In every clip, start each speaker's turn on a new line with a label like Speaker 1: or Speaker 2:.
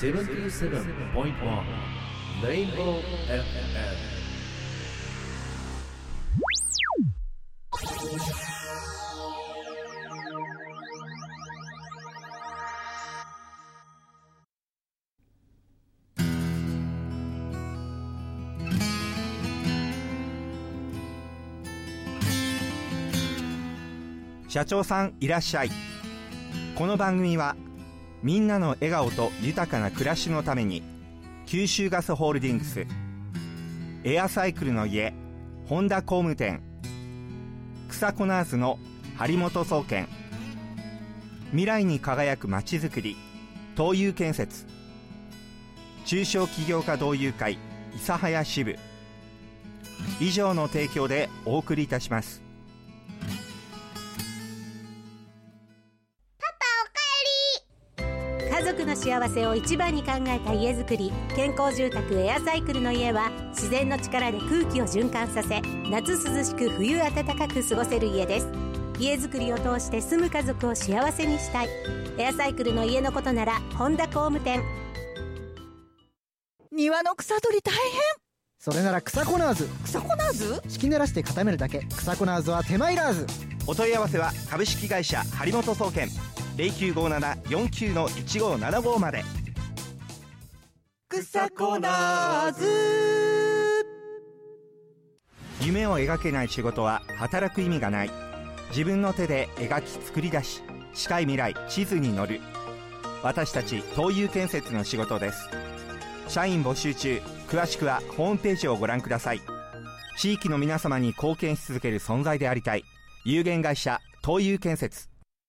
Speaker 1: 77.1 Rainbow FM。
Speaker 2: 社長さんいらっしゃい。この番組はみんなの笑顔と豊かな暮らしのために九州ガスホールディングス、エアサイクルの家本田工務店、草コナーズの張本総研、未来に輝くまちづくり東友建設、中小企業家同友会諫早支部以上の提供でお送りいたします。
Speaker 3: 家族の幸せを一番に考えた家づくり、健康住宅エアサイクルの家は自然の力で空気を循環させ、夏涼しく冬暖かく過ごせる家です。家づくりを通して住む家族を幸せにしたい。エアサイクルの家のことなら本田工務店。
Speaker 4: 庭の草取り大変。
Speaker 5: それなら草コナーズ。
Speaker 4: 草コナーズ？
Speaker 5: 敷き濡らして固めるだけ。草コナーズは手間いらず。
Speaker 2: お問い合わせは株式会社張本総研 0957-49-1575 まで。
Speaker 4: 草コナーズ。
Speaker 2: 夢を描けない仕事は働く意味がない。自分の手で描き作り出し、近い未来地図に乗る。私たち東友建設の仕事です。社員募集中。詳しくはホームページをご覧ください。地域の皆様に貢献し続ける存在でありたい。有限会社東友建設。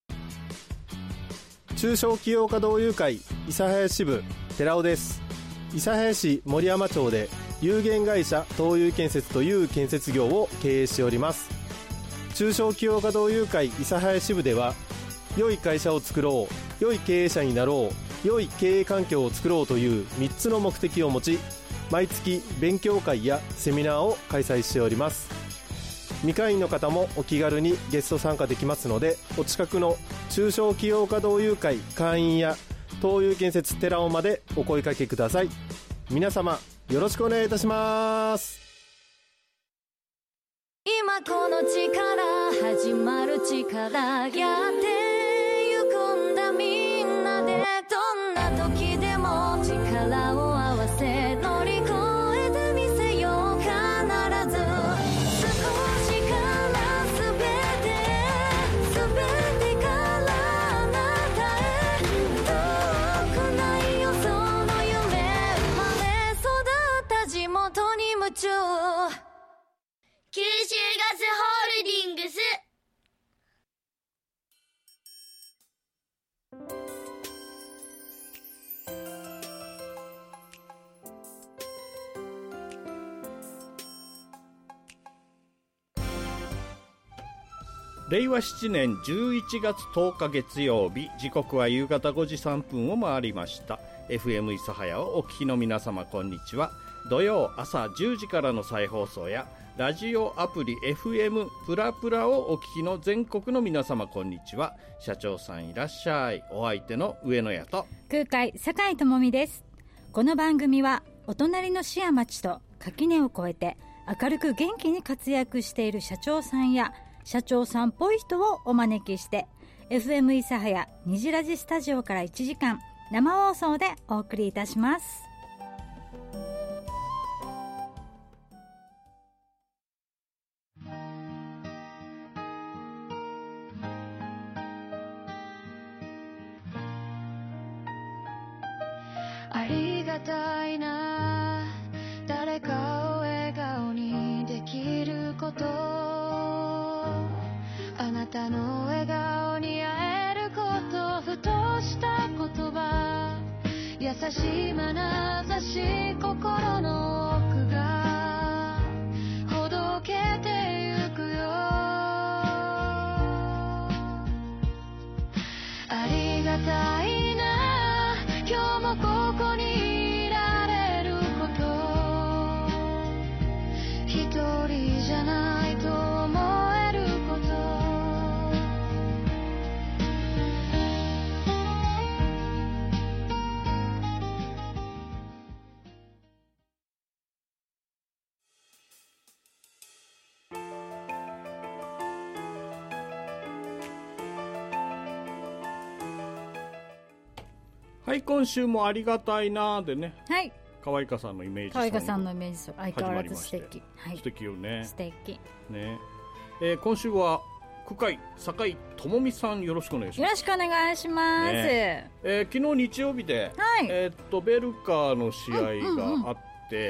Speaker 6: 中小企業家同友会諫早支部寺尾です。諫早市森山町で有限会社東友建設という建設業を経営しております。中小企業家同友会諫早支部では、良い会社を作ろう、良い経営者になろう、良い経営環境を作ろうという3つの目的を持ち、毎月勉強会やセミナーを開催しております。未会員の方もお気軽にゲスト参加できますので、お近くの中小企業家同友会会員や東友建設寺尾までお声掛けください。皆様よろしくお願いいたします。
Speaker 7: 今この力始まる力、やってゆくんだみんなで。どんな時でも力を合わせ乗り越えてみせよう。必ず少しから全てからあなたへ。遠くないよその夢、生まれ育った地元に夢中。九州ガスホールディングス。
Speaker 8: 令和7年11月10日月曜日、時刻は夕方5時3分を回りました。 FM 諫早をお聞きの皆様こんにちは。土曜朝10時からの再放送やラジオアプリ FM プラプラをお聞きの全国の皆様こんにちは。社長さんいらっしゃい。お相手の上野屋と
Speaker 9: 空海酒井智美です。この番組はお隣の市や町と垣根を越えて明るく元気に活躍している社長さんや社長さんっぽい人をお招きして FM 諫早虹ラジスタジオから1時間生放送でお送りいたします。
Speaker 7: ありがたいな、誰かを笑顔にできること。あなたの笑顔に会えること、ふとした言葉、優しい眼差し、心の奥がほどけてゆくよ。ありがたいな、今日もここにいられること。一人じゃないと思えること。
Speaker 8: はい、今週もありがたいなーでね、
Speaker 9: はい、
Speaker 8: 可愛かさんのイメージソング。
Speaker 9: 可愛かさんのイメージソング、相変わらず素敵。はい、
Speaker 8: 素敵よね。
Speaker 9: 素敵。
Speaker 8: ね。今週は区会酒井智美さん、よろしくお願いします。
Speaker 9: よろしくお願いします。
Speaker 8: ね、昨日日曜日で、はい、ベルカーの試合があって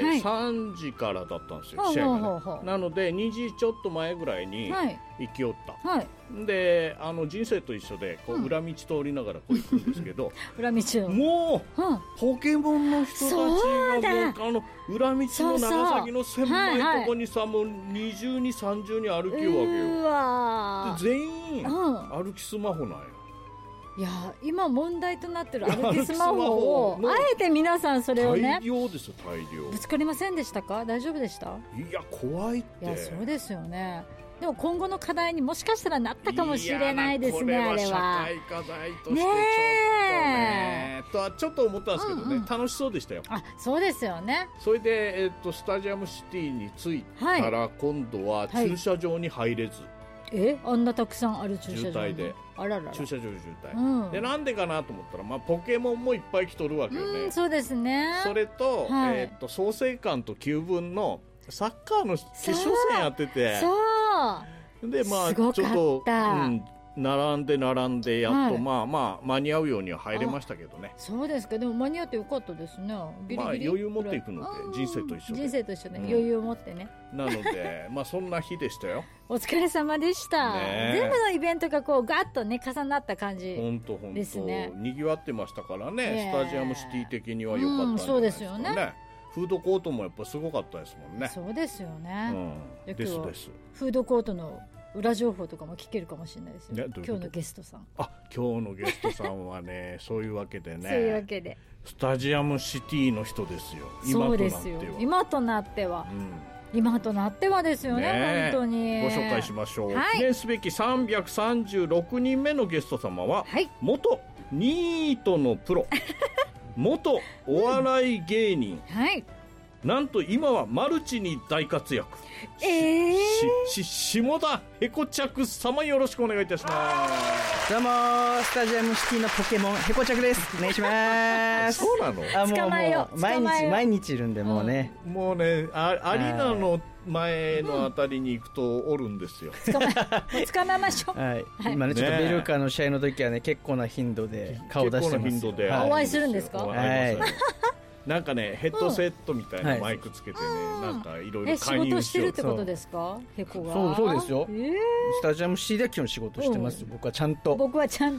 Speaker 8: 、3時からだったんですよ、試合が、ね。なので2時ちょっと前ぐらいに行きよった。はい、で人生と一緒でこう裏道通りながらこう行くんですけど、
Speaker 9: 裏道を
Speaker 8: もう、ポケモンの人たちがもう裏道の長崎の狭いとこにさ、もう20に30に歩きようわけよ。うわで全員、歩きスマホなんよ。
Speaker 9: いや今問題となってる歩きスマホをあえて皆さんそれをね、
Speaker 8: 大量ですよ、大量。
Speaker 9: ぶつかりませんでしたか？大丈夫でした？
Speaker 8: いや怖いって。
Speaker 9: いやそうですよね。でも今後の課題にもしかしたらなったかもしれないですね。あれは
Speaker 8: 社会課題としてちょっとねとはちょっと思ったんですけどね、楽しそうでしたよ。
Speaker 9: あ、そうですよね。
Speaker 8: それで、スタジアムシティに着いたら、今度は駐車場に入れず、
Speaker 9: あんなたくさんある駐車場
Speaker 8: 渋滞で、
Speaker 9: あららら、
Speaker 8: 駐車場渋滞、でなんでかなと思ったら、ポケモンもいっぱい来とるわけよね。
Speaker 9: そうですね。
Speaker 8: それと、創成館と9分のサッカーの決勝戦やってて、でちょっと、並んでやっと、間に合うようには入れましたけどね。
Speaker 9: そうですか。でも間に合ってよかったですね。ギリギリ
Speaker 8: 余裕持っていくので、人生と一緒で
Speaker 9: 余裕を持ってね。
Speaker 8: なのでそんな日でしたよ。
Speaker 9: お疲れ様でした。全部のイベントがこうガッとね重なった感じですね。
Speaker 8: にぎわってましたからね、スタジアムシティ的には良かったんじゃないですかね。そうですよね。フードコートもやっぱすごかったですもんね。
Speaker 9: そうですよね。
Speaker 8: です。
Speaker 9: フードコートの裏情報とかも聞けるかもしれないですよ。今日のゲストさん。
Speaker 8: 今日のゲストさんはね、そういうわけでね。
Speaker 9: そういうわけで。
Speaker 8: スタジアムシティの人ですよ。
Speaker 9: そうですよ。今となっては。今となってはですよね。本当に。
Speaker 8: ご紹介しましょう。記念すべき336人目のゲスト様は、元ニートのプロ。元お笑い芸人、なんと今はマルチに大活躍、下田ヘコチャク様、よろしくお願いいたします。
Speaker 10: どうもスタジアムシティのポケモンヘコチャクです。お願いします。
Speaker 8: そうなの？
Speaker 9: 捕まえよう。
Speaker 10: 毎日いるんで、もうね、
Speaker 8: アリーナの前のあたりに行くとおるんですよ。
Speaker 9: 捕まえましょう。
Speaker 10: 今ね、ちょっとベルカーの試合の時はね、結構な頻度で顔出してます。
Speaker 9: お会いするんですか？
Speaker 8: なんかね、ヘッドセットみたいなマイクつけてね、なんかいろいろ
Speaker 9: 仕事してるってことですか？ヘコが。
Speaker 10: そうですよ。スタジアムシティで今日仕事してます。僕はちゃんと。
Speaker 9: 面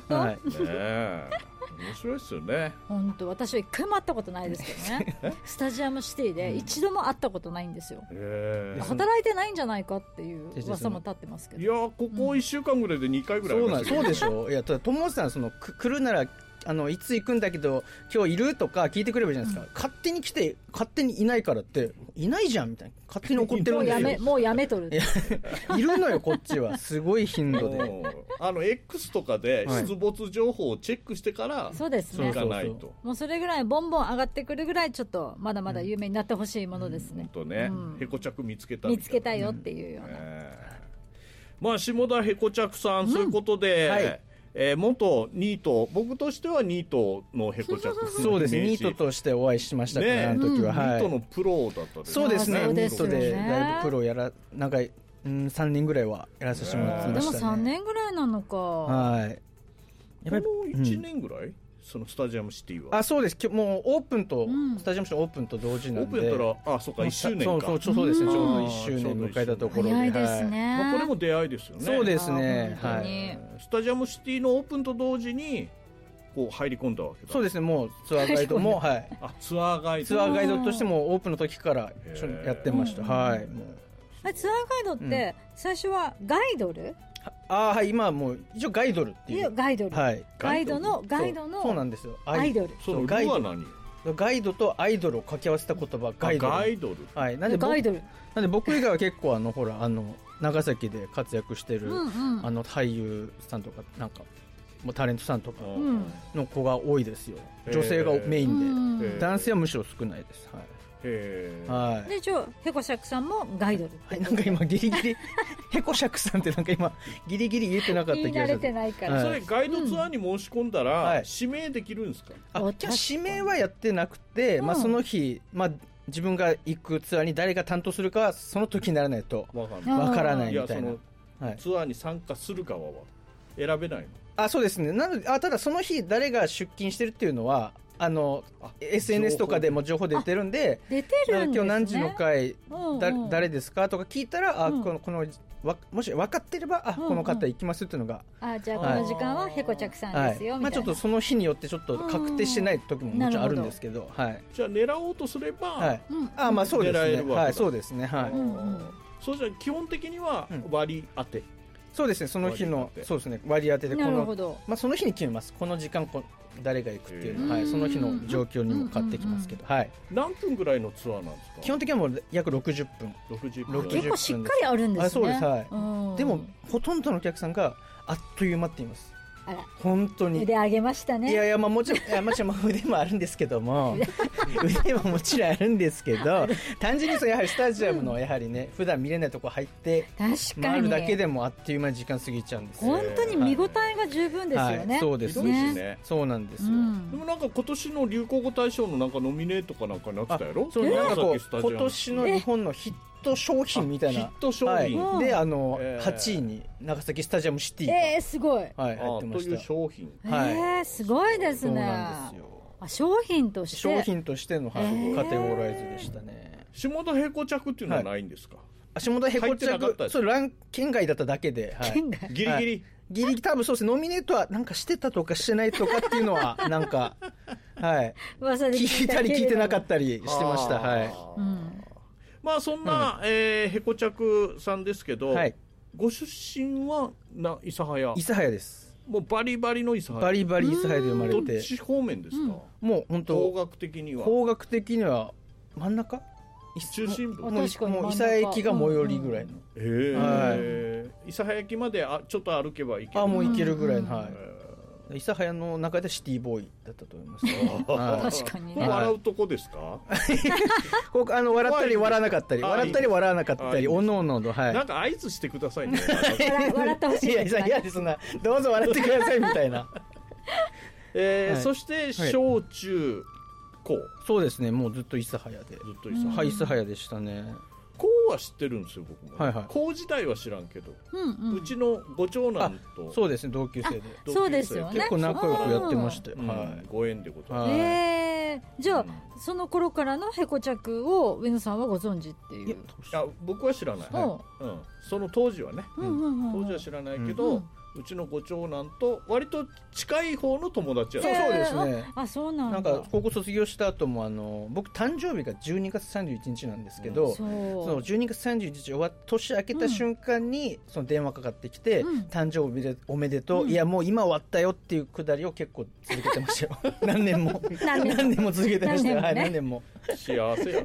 Speaker 8: 白いですよね。
Speaker 9: 本当、私は一回も会ったことないですけどね。スタジアムシティで一度も会ったことないんですよ。働いてないんじゃないかっていう噂も立ってますけど。
Speaker 8: いや、ここ1週間ぐらいで2回ぐらい。
Speaker 10: そうでしょ。いや、友さん、来るならいつ行くんだけど今日いるとか聞いてくればいいじゃないですか。勝手に来て勝手にいないからっていないじゃんみたいな、勝手に怒ってるんですよ。
Speaker 9: もうやめとる。
Speaker 10: いるのよ、こっちはすごい頻度で。
Speaker 8: X とかで出没情報をチェックしてから行かないと。
Speaker 9: もうそれぐらいボンボン上がってくるぐらい、ちょっとまだまだ有名になってほしいものですね。
Speaker 8: ヘコチャク見つけた
Speaker 9: よっていうよ
Speaker 8: うな。下田ヘコチャクさん、そういうことで、元ニート、僕としてはニートのヘコチャク。
Speaker 10: そうですね、ニートとしてお会いしましたから、あの時は。
Speaker 8: ニートのプロだったです。
Speaker 10: そうですね、ニートでだいぶプロなんか3年ぐらいはやらせてもらってましたね。
Speaker 9: でも3年ぐらいなのか。
Speaker 10: はい。
Speaker 8: この1年ぐらい、そのスタジアムシティは。
Speaker 10: そうです。もうオープンと、スタジアムシティオープンと同時なんで。
Speaker 8: オープンやったら、そうか、1周年か。
Speaker 10: そうですね、ちょうど1周年迎えたところで。
Speaker 9: 早いですね。
Speaker 8: これも出会いですよね。
Speaker 10: そうですね。
Speaker 8: スタジアムシティのオープンと同時にこう入り込んだわけだ。
Speaker 10: そうですね、もうツアーガイドも
Speaker 8: ツアーガイド
Speaker 10: としてもオープンの時からやってました。
Speaker 9: ツアーガイドって最初はガイドル？
Speaker 10: 今はもう一応ガイドルっていう。
Speaker 9: ガイドル。ガイドの
Speaker 10: そうなんですよ。
Speaker 9: アイドル。
Speaker 8: ガイドは何？
Speaker 10: ガイドとアイドルを掛け合わせた言葉、ガイドル。
Speaker 8: ガイドル。
Speaker 10: なんで僕以外は結構ほら長崎で活躍してる俳優さんとかなんかもうタレントさんとかの子が多いですよ。女性がメインで、男性はむしろ少ないです。 はい。
Speaker 9: で一応ヘコシャクさんもガイドル、
Speaker 10: はい、なんか今ギリギリヘコシャクさんってなんか今ギリギリ言えてなかった気がする。
Speaker 9: 言い慣れてないから、
Speaker 8: それガイドツアーに申し込んだら、指名できるんですか？
Speaker 10: じゃあ指名はやってなくて、まあ、その日、まあ、自分が行くツアーに誰が担当するかはその時にならないとわからないみたいな。
Speaker 8: ツアーに参加する側は選べないの？
Speaker 10: そうですね。なのでただその日誰が出勤してるっていうのはSNS とかでも情報出てるんで、
Speaker 9: 出てるんですね。
Speaker 10: 今日何時の回、誰ですかとか聞いたら、このもし分かってればこの方行きますっていうのが、
Speaker 9: じゃあこの時間はヘコチャクさんですよ、みたいな。
Speaker 10: ちょっとその日によってちょっと確定してない時ももちろんあるんですけど、
Speaker 8: じゃあ狙おうとすれば、
Speaker 10: まあそうですね。
Speaker 8: 狙えるわけだ。
Speaker 10: はい、そうですね。はい。
Speaker 8: そうじゃ基本的には割り当て。
Speaker 10: そうですね。その日のそうですね、割り当てで、
Speaker 9: なるほど。
Speaker 10: まあその日に決めます。この時間誰が行くっていうの、はい、その日の状況にも変わってきますけど、はい。
Speaker 8: 何分ぐらいのツアーなんですか？
Speaker 10: 基本的にはもう約60分。
Speaker 9: 結構しっかりあるんですね。
Speaker 10: そうです。はい。でもほとんどのお客さんがあっという間って言います。
Speaker 9: あら、
Speaker 10: 本当に
Speaker 9: 腕上げましたね。
Speaker 10: いやまあもちろん腕もあるんですけども腕ももちろんあるんですけど、単純にやはりスタジアムのやはりね、普段見れないとこ入って回るだけでもあっという間に時間過ぎちゃうんですよ。
Speaker 9: 本当に見応えが十分ですよね。
Speaker 10: そうですね。そうなんですよ。
Speaker 8: でもなんか今年の流行語大賞のなんかノミネートかなんかなってたやろ？
Speaker 10: そう、なんかこう今年の日本のヒット商品みたいな、
Speaker 8: ヒット商品
Speaker 10: で8位に長崎スタジアムシティが
Speaker 9: すごい
Speaker 10: 入ってました。
Speaker 8: という商品、
Speaker 9: すごいですね。そうなんですよ。商品と
Speaker 10: してのカテゴライズでしたね。
Speaker 8: 下田ヘコ着っていうのはないんですか？
Speaker 10: 下田ヘコ着、それ県外だっただけで、
Speaker 8: ギリ
Speaker 10: ギリ多分そうです。ノミネートはなんかしてたとかしてないとかっていうのはなんか聞いたり聞いてなかったりしてました。はい。
Speaker 8: まあそんなヘコ着さんですけど、ご出身は諫早
Speaker 10: です。
Speaker 8: もうバリバリの諫早。
Speaker 10: バリバリ諫早で生まれて。
Speaker 8: どっち方面ですか？
Speaker 10: もう本当
Speaker 8: 方角的には
Speaker 10: 真ん中？
Speaker 8: 中心部。
Speaker 10: もう諫早駅が最寄りぐらいの。
Speaker 8: 諫早駅までちょっと歩けば行ける。
Speaker 10: もう行けるぐらいの。諫早の中でシティボーイだったと思います。
Speaker 9: 確かにね。
Speaker 8: 笑うとこですか？
Speaker 10: 笑ったり笑わなかったり、笑わなかったり、おのおのの、
Speaker 8: なんか合図してくださいね。
Speaker 9: 笑ってほしい。
Speaker 10: いやそんな、どうぞ笑ってくださいみたいな。
Speaker 8: そして小中高。
Speaker 10: そうですね、もうずっと諫早で。諫早でしたね。
Speaker 8: 高は知ってるんですよ、僕も。高自体は知らんけど、うちのご長男と。
Speaker 10: そうですね、同級生で。
Speaker 9: そうですよね。
Speaker 10: 結構仲良くやってましたよ。
Speaker 8: ご縁でございます。
Speaker 9: じゃあその頃からのヘコ着を上野さんはご存知っていう？
Speaker 8: 僕は知らない。その当時はね、当時は知らないけど、うちのご長男と割と近い方の友達やった。
Speaker 10: そうですね。
Speaker 9: そうなんだ。
Speaker 10: なんか高校卒業した後も僕誕生日が12月31日なんですけど、その12月31日年明けた瞬間にその電話かかってきて、誕生日でおめでとう、いやもう今終わったよっていうくだりを結構続けてましたよ。何年も続けてましたよ。何年も。
Speaker 8: 幸せや。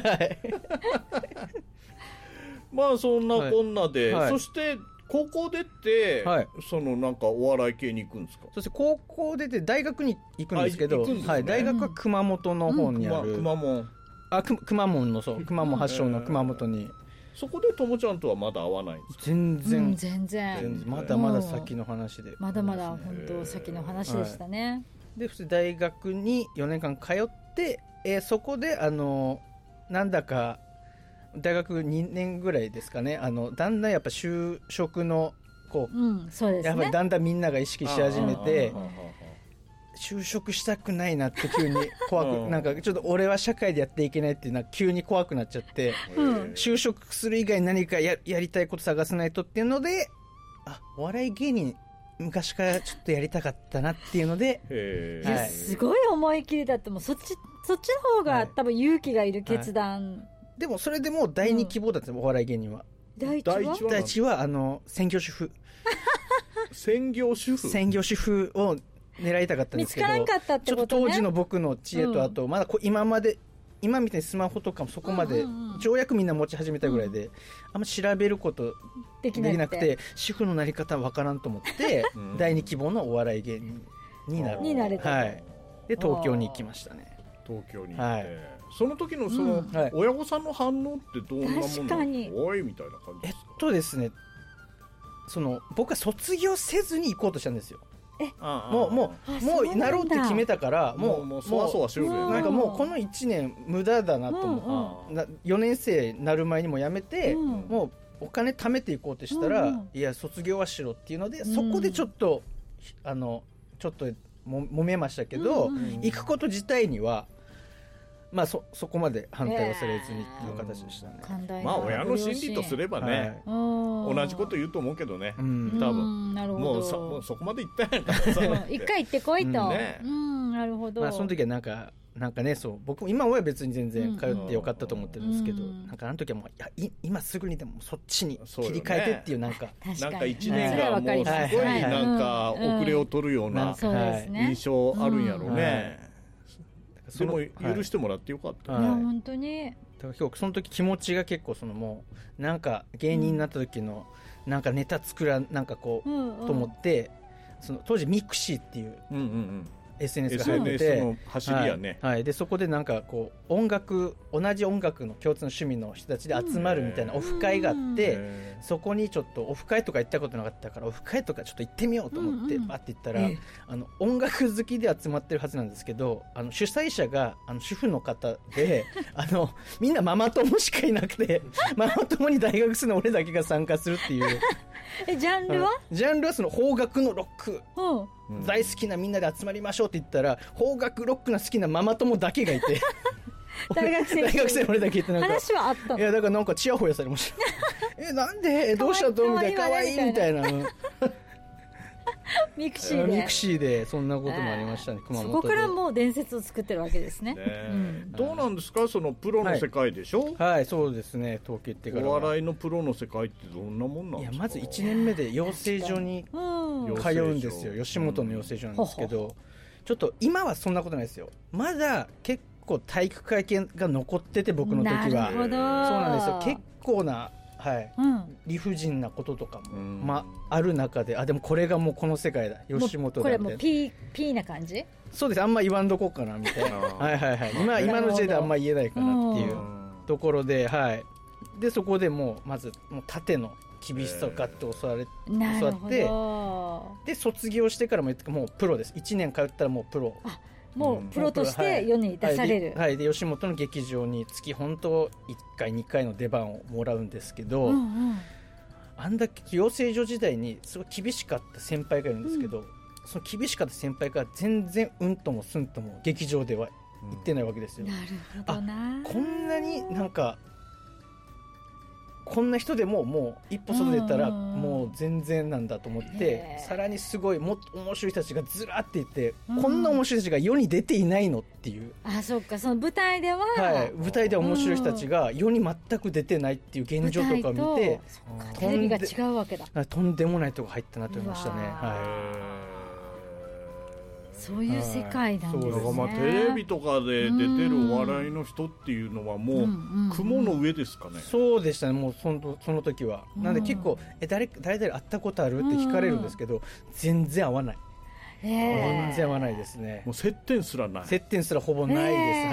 Speaker 8: まあそんなこんなで、そして高校出て、そのなんかお笑い系に行くんですか？
Speaker 10: そして高校出て大学に行くんですけど、大学は熊本の方にある。熊門の熊門発祥の熊本に。
Speaker 8: そこでともちゃんとはまだ会わないんですか？
Speaker 9: 全然
Speaker 10: まだまだ先の話で。
Speaker 9: まだまだ本当先の話でしたね。
Speaker 10: で普通大学に4年間通って、そこでなんだか大学2年ぐらいですかね、だんだんやっぱ就職の
Speaker 9: そうですね、
Speaker 10: やっぱりだんだんみんなが意識し始めて、就職したくないなって急に怖くなんかちょっと俺は社会でやっていけないっていうのは急に怖くなっちゃって、就職する以外に何か やりたいこと探さないとっていうので、お笑い芸人昔からちょっとやりたかったなっていうので、
Speaker 9: すごい思い切りだって、もうそっちの方が多分勇気がいる決断。
Speaker 10: でもそれでも第二希望だったんですよ、お笑い芸人は。
Speaker 9: 第
Speaker 10: 一は専業主婦。
Speaker 8: 専業主
Speaker 10: 婦を狙いたかったんですけど、
Speaker 9: 見つからんかったってことね。
Speaker 10: ちょっと当時の僕の知恵と、あとまだ今みたいにスマホとかもそこまで条約みんな持ち始めたぐらいで、あんま調べることできなくて、主婦のなり方わからんと思って、、、、第二希望のお笑い芸人になる。
Speaker 9: になれた。
Speaker 10: で東京に行きましたね。
Speaker 9: へー。
Speaker 10: はい。で東京に行きましたね。
Speaker 9: すごい思い切りだって、もうそっちの方が多分勇気がいる決断。でもそれでも第二希望だったんですね。
Speaker 10: でもそれでも第二希望のお笑い芸人になる。
Speaker 8: 東京に行って、
Speaker 10: はい、
Speaker 8: その時のその、親御さんの反応ってどんなものなんですか？おいみたいな感じですか？
Speaker 10: ですね、僕は卒業せずに行こうとしたんですよ。もうなろうって決めたから、もう
Speaker 8: そわそわしろよね。
Speaker 10: なんかもうこの1年無駄だなと思って、4年生になる前にもやめて、もうお金貯めていこうとしたら、いや卒業はしろっていうので、そこでちょっと揉めましたけど、行くこと自体にはまあそこまで反対はされずにっていう形でしたね。
Speaker 8: まあ親の心理とすればね、同じこと言うと思うけどね、多分もうそこまで言ったんやからさ
Speaker 9: 一回行ってこいと、なるほど。
Speaker 10: まあその時はなんかね、僕も今は別に全然通ってよかったと思ってるんですけど、なんかあの時はもう今すぐにでもそっちに切り替えてっていうなんか
Speaker 8: 1年がもうすごいなんか遅れを取るような印象あるんやろうね。でも許してもらってよかった。
Speaker 9: いや本当に。
Speaker 10: だからその時気持ちが結構もうなんか芸人になった時のなんかネタ作らなんかこうと思って、当時ミクシーっていう。SNS が入ってて、
Speaker 8: の走りやね、
Speaker 10: でそこでなんかこう同じ音楽の共通の趣味の人たちで集まるみたいなオフ会があって、そこにちょっとオフ会とか行ったことなかったからオフ会とかちょっと行ってみようと思ってバッて行ったら、音楽好きで集まってるはずなんですけど、主催者が主婦の方でみんなママ友しかいなくてママ友に大学生の俺だけが参加するっていう
Speaker 9: ジャンルは
Speaker 10: 邦楽のロック大好きなみんなで集まりましょうって言ったら、邦楽ロックの好きなママ友だけがいて
Speaker 9: 大学生
Speaker 10: の俺だけってなんか
Speaker 9: 話はあったの？
Speaker 10: いやだからなんかチヤホヤされましたなんでどうしたとみたいな、かわいいみたいな
Speaker 9: ミクシー
Speaker 10: でそんなこともありましたね、熊本で。
Speaker 9: そこからもう伝説を作ってるわけですね。
Speaker 8: どうなんですか、そのプロの世界でしょ？
Speaker 10: はい、そうですね。東京行ってから
Speaker 8: お笑いのプロの世界ってどんなもんなんですか？
Speaker 10: いやまず1年目で養成所に通うんですよ。吉本の養成所なんですけど、ちょっと今はそんなことないですよ。まだ結構体育会系が残ってて、僕の時は。
Speaker 9: なるほど。そう
Speaker 10: なんですよ。結構な理不尽なこととかも、ある中で、でもこれがもうこの世界だ、吉本だ
Speaker 9: これもうピーな感じ？
Speaker 10: そうです。あんま言わんどこうかなみたいな今の時代であんま言えないかなっていうところで、でそこでもうまず縦の厳しさをガッと教わってで卒業してからもうプロです。1年通ったらもうプロ。
Speaker 9: もうプロとして世に出される。
Speaker 10: で吉本の劇場に月本当1回2回の出番をもらうんですけど、あんだけ養成所時代にすごい厳しかった先輩がいるんですけど、その厳しかった先輩が全然うんともすんとも劇場では言ってないわけですよ。
Speaker 9: なるほどな。
Speaker 10: こんなになんかこんな人でももう一歩外出たらもう全然なんだと思って、さらにすごいもっと面白い人たちがずらっていて、こんな面白い人たちが世に出ていないのっていう。
Speaker 9: そっか、その舞台では、
Speaker 10: 舞台では面白い人たちが世に全く出てないっていう現状とかを見て、
Speaker 9: テレビが違うわけだ。
Speaker 10: とんでもないとこ入ったなと思いましたね。
Speaker 9: そういう世界なんですね。
Speaker 8: テレビとかで出てるお笑いの人っていうのはもう雲の上ですかね。
Speaker 10: そうでしたね。もうその時はなんで結構誰々会ったことあるって聞かれるんですけど、全然合わない。全然合わないですね。
Speaker 8: もう接点すらない。
Speaker 10: 接点すらほぼないです。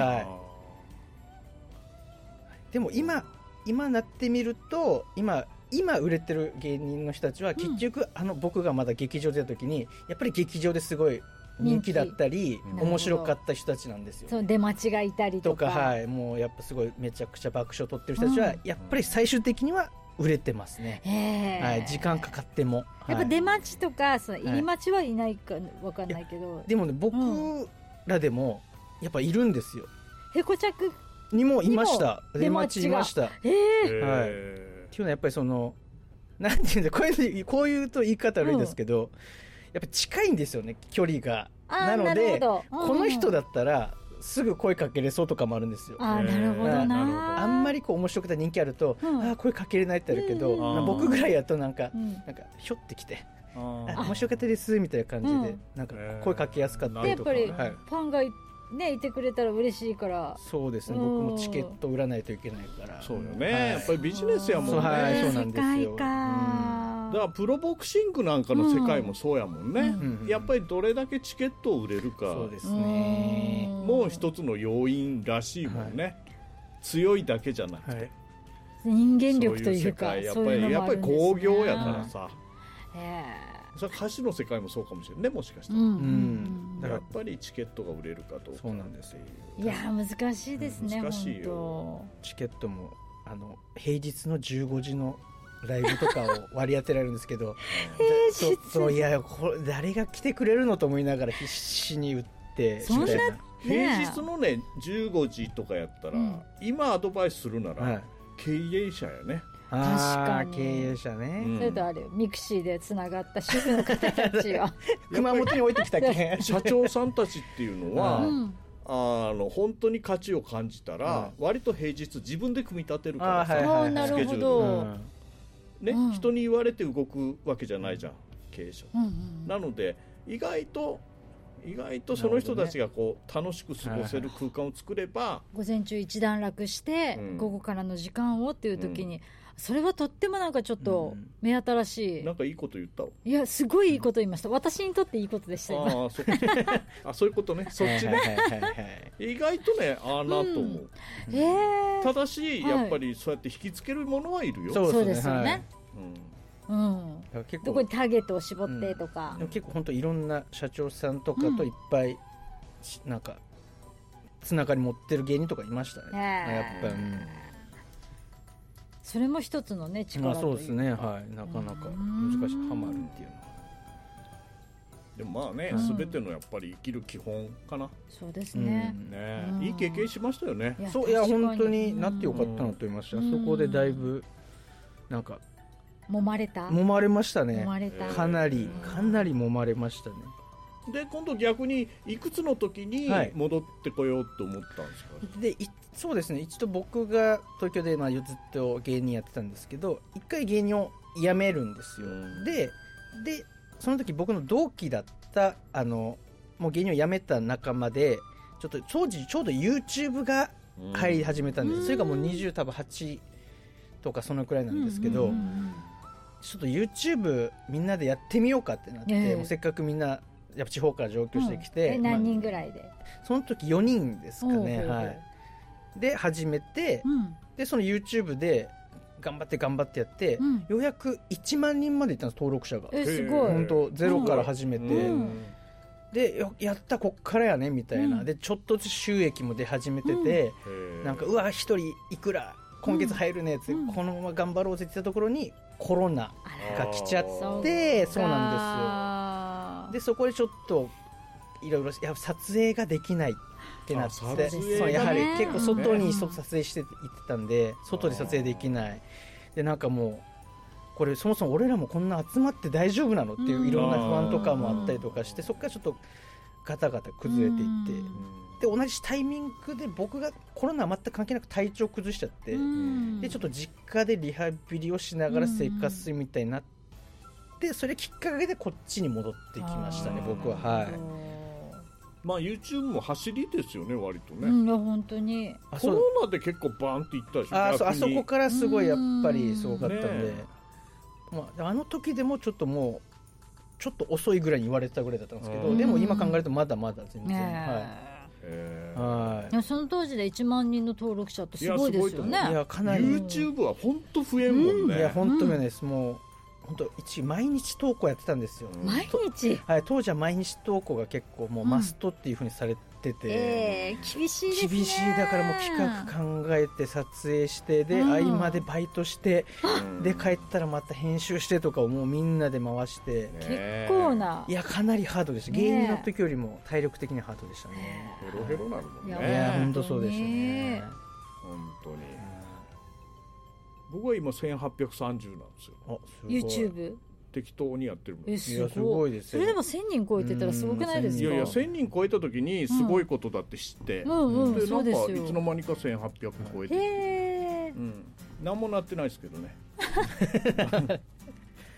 Speaker 10: でも今なってみると、今売れてる芸人の人たちは結局、僕がまだ劇場で出た時にやっぱり劇場ですごい人気だったり面白かった人たちなんですよ。
Speaker 9: そう出待ちがいたりとか、
Speaker 10: もうやっぱすごいめちゃくちゃ爆笑を取ってる人たちは、やっぱり最終的には売れてますね。時間かかっても、
Speaker 9: やっぱ出待ちとか入り待ちはいないか分かんないけど、
Speaker 10: でもね、僕らでもやっぱいるんですよ。
Speaker 9: へこちゃく
Speaker 10: にもいました。出待ちいました。っていうのはやっぱりなんていうんで、こういうと言い方悪いですけど、やっぱ近いんですよね、距離が。なのでこの人だったらすぐ声かけれそうとかもあるんですよ。
Speaker 9: なるほどな。
Speaker 10: あんまり面白くて人気あると、声かけれないってあるけど、僕ぐらいやとなんかひょってきて、面白かったですみたいな感じでなんか声かけやすかったりとか。
Speaker 9: やっぱりファンがいてくれたら嬉しいから。
Speaker 10: そうですね。僕もチケット売らないといけないから。
Speaker 8: そうよね。やっぱりビジネスやもんね。
Speaker 10: そうなんですよ。
Speaker 8: だからプロボクシングなんかの世界もそうやもんね、やっぱりどれだけチケットを売れるか、
Speaker 10: そうですね、
Speaker 8: もう一つの要因らしいもんね、強いだけじゃなくて、
Speaker 9: 人間力というか、
Speaker 8: そういう世界やっぱり興行やからさ、それ歌手の世界もそうかもしれないね、もしかしたら、やっぱりチケットが売れるかどうか。
Speaker 10: そうなんですよ。
Speaker 9: いや難しいですね、
Speaker 8: 難しい
Speaker 9: よ。
Speaker 10: チケットも平日の15時のライブとかを割り当てられるんですけどいやこれ誰が来てくれるのと思いながら必死に売って
Speaker 9: そんな
Speaker 8: 平日のね15時とかやったら、今アドバイスするなら、経営者やね。
Speaker 9: 確かに
Speaker 10: 経営者ね、
Speaker 9: それとあれミクシーでつながった主婦の方たちを
Speaker 10: 熊本に置いてきたっけ
Speaker 8: 社長さんたちっていうのは、本当に価値を感じたら、割と平日自分で組み立てるからさ、スケジュール、人に言われて動くわけじゃないじゃん、経営者、なので意外とその人たちがこう楽しく過ごせる空間を作れば、
Speaker 9: 午前中一段落して、午後からの時間をっていう時に、それはとってもなんかちょっと目新しい、
Speaker 8: なんかいいこと言った。
Speaker 9: いやすごいいいこと言いました。私にとっていいことでした今。
Speaker 8: そういうことね、そっちね意外とねなと思う、ただしやっぱりそうやって引きつけるものはいるよ。
Speaker 9: そうですよね、どこにターゲットを絞ってとか、
Speaker 10: でも結構本当いろんな社長さんとかといっぱいなんかつながり持ってる芸人とかいましたね、やっぱり、
Speaker 9: それも一つのね力というか、
Speaker 10: そうですね、なかなか難しい、ハマるっていうのは。
Speaker 8: でもまあね、全てのやっぱり生きる基本かな。
Speaker 9: そうですね、
Speaker 8: いい経験しましたよね。
Speaker 10: そう、いや本当になってよかったなと思いました。そこでだいぶなんか
Speaker 9: 揉まれましたね。
Speaker 10: かなり揉まれましたね。
Speaker 8: で今度逆にいくつの時に戻ってこようと思ったんですか。
Speaker 10: でそうですね、一度僕が東京でずっと芸人やってたんですけど、一回芸人を辞めるんですよ、でその時僕の同期だったもう芸人を辞めた仲間で、ちょっと当時ちょうど YouTube が入り始めたんです、それがもう28とかそのくらいなんですけど、ちょっと YouTube みんなでやってみようかってなって、もうせっかくみんなやっぱ地方から上京してきて、
Speaker 9: 何人ぐらいで、
Speaker 10: その時4人ですかね、で始めて、でその YouTube で頑張ってやって、ようやく1万人までいったんです、登録者が。
Speaker 9: すごい、
Speaker 10: 本当ゼロから始めて、でやったこっからやねみたいな、でちょっとずつ収益も出始めてて、なんか1人いくら今月入るねって、このまま頑張ろうって言ってたところにコロナが来ちゃって、そうなんですよ。でそこでちょっといろいろ撮影ができないってなって、やはり結構外に撮影していってたんで、外で撮影できないで、なんかもうこれそもそも俺らもこんな集まって大丈夫なのっていういろんな不安とかもあったりとかして、そこからちょっとガタガタ崩れていって、で同じタイミングで僕がコロナ全く関係なく体調崩しちゃって、でちょっと実家でリハビリをしながら生活するみたいになって、それきっかけでこっちに戻ってきましたね、僕は。
Speaker 8: まあ YouTube も走りですよね、割とね。
Speaker 9: 本当に
Speaker 8: コロナで結構バーンっていったでしょ。
Speaker 10: あそこからすごいやっぱりすごかったんで、あの時でもちょっともうちょっと遅いぐらいに言われてたぐらいだったんですけど、でも今考えるとまだまだ全然、
Speaker 9: その当時で1万人の登録者ってすごいですよね。
Speaker 10: いやかなり
Speaker 8: YouTube は本当増えんもんね。
Speaker 10: いや本当増えないです。もう本当毎日投稿やってたんですよ。
Speaker 9: 毎日、
Speaker 10: 当時は毎日投稿が結構もうマストっていう風にされてて、
Speaker 9: 厳しいですね。
Speaker 10: 厳しい。だからもう企画考えて撮影して、で合間でバイトして、で帰ったらまた編集してとかをもうみんなで回して、
Speaker 9: 結構な、
Speaker 10: いやかなりハードでした。芸人の時よりも体力的にハードでしたね。
Speaker 8: ヘロヘロなるもんね。
Speaker 10: いや本当そうでしたね。
Speaker 8: 本当に。僕は今1830なんですよ。
Speaker 9: YouTube
Speaker 8: 適当にやってるもん。
Speaker 10: すごいですよ。
Speaker 9: それでも1000人超えてたらすごくないですか。
Speaker 8: いや1000人超えた時にすごいことだって知って、でなんかいつの間にか1800超えて、何もなってないですけどね。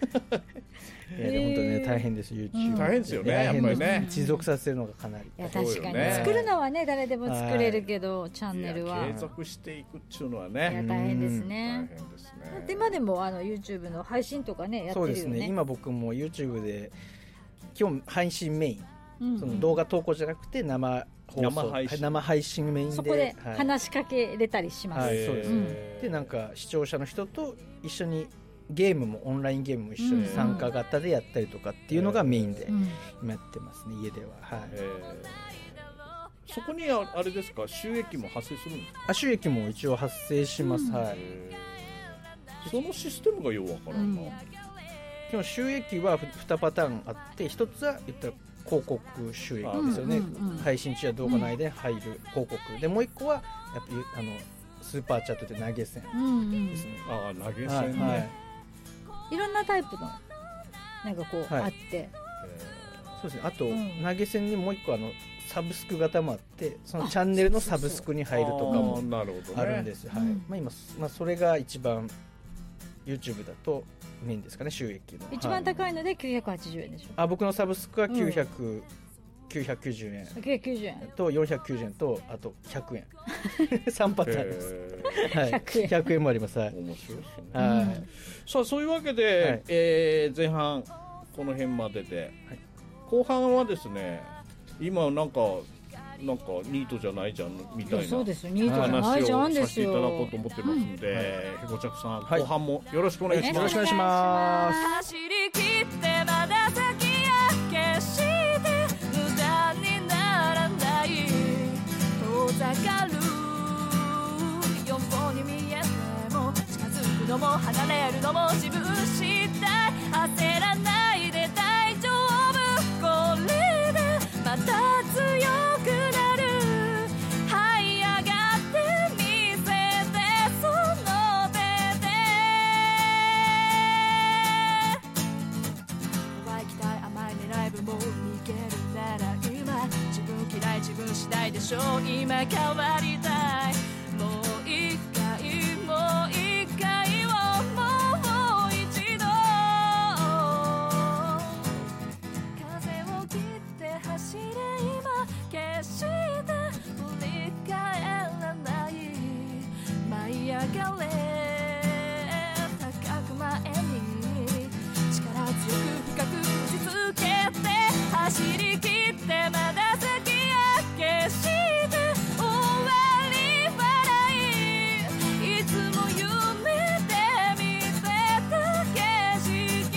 Speaker 10: で本当にね大変です YouTube、
Speaker 8: 大変ですよねやっぱりね
Speaker 10: 持続させるのがかなり。
Speaker 9: いや確かに、作るのはね誰でも作れるけど、チャンネルは
Speaker 8: 継続していくっていうのはね、
Speaker 9: いや大変ですね。
Speaker 8: 大変ですね。
Speaker 9: で今でもYouTube の配信とかねやってるよね。
Speaker 10: そうですね、今僕も YouTube で基本配信メイン、その動画投稿じゃなくて生配信メインで
Speaker 9: そこで話しかけれたりします、
Speaker 10: そうです、でなんか視聴者の人と一緒にゲームもオンラインゲームも一緒に参加型でやったりとかっていうのがメインで今やってますね、家では。
Speaker 8: そこにあれですか、収益も発生するんですか？
Speaker 10: 収益も一応発生します、
Speaker 8: そのシステムがようわからんな。
Speaker 10: でも収益は2パターンあって、一つは言ったら広告収益ですよね、配信中や動画内で入る広告で、もう一個はやっぱりスーパーチャットで投げ銭ですね。
Speaker 8: 投げ銭ね、
Speaker 9: いろんなタイプのなんかこうあって、
Speaker 10: そうですね。あと、投げ銭にもう一個サブスク型もあって、そのチャンネルのサブスクに入るとかもあるんですよ。今、それが一番 YouTube だとメインですかね、収益の。
Speaker 9: 一番高いので980円でしょ。
Speaker 10: 僕のサブスクは990円と490円とあと100円3パターンです、100円もあります。面白いですね。
Speaker 8: さあそういうわけで、前半この辺までで、後半はですね、今なんかニートじゃないじゃんみたいな話をさせていただこうと思ってますので、ヘコチャクさん、後半もよろしくお願いします。
Speaker 10: よろしくお願いします。
Speaker 7: 走り切ってまだ先や決して無駄にならない遠ざかるように見えても近づくのも離れるのも自分次第焦らないで大丈夫これでまた強くなる這い上がってみせてその手で淡い期待甘い狙い分も逃げるなら今自分嫌い自分次第でしょう今変わりたいもう一回もう一回をもう一度風を切って走れ今決して振り返らない舞い上がれ高く前に力強く深く打ちつけて走り切ってまだ先や決して終わり笑いいつも夢で見せた景色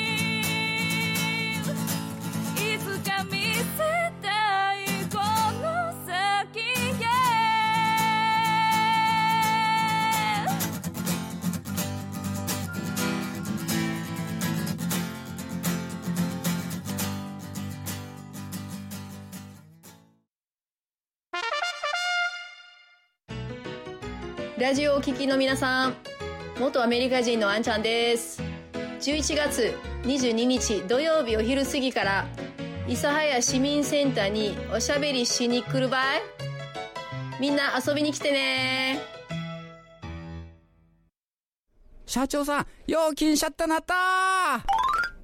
Speaker 7: いつか見せたいこの先へ
Speaker 11: ラジオをお聞きの皆さん、元アメリカ人のあんちゃんです。11月22日土曜日お昼過ぎから諫早市民センターにおしゃべりしに来るばい。みんな遊びに来てね。
Speaker 12: 社長さん、料金シャッターなったー。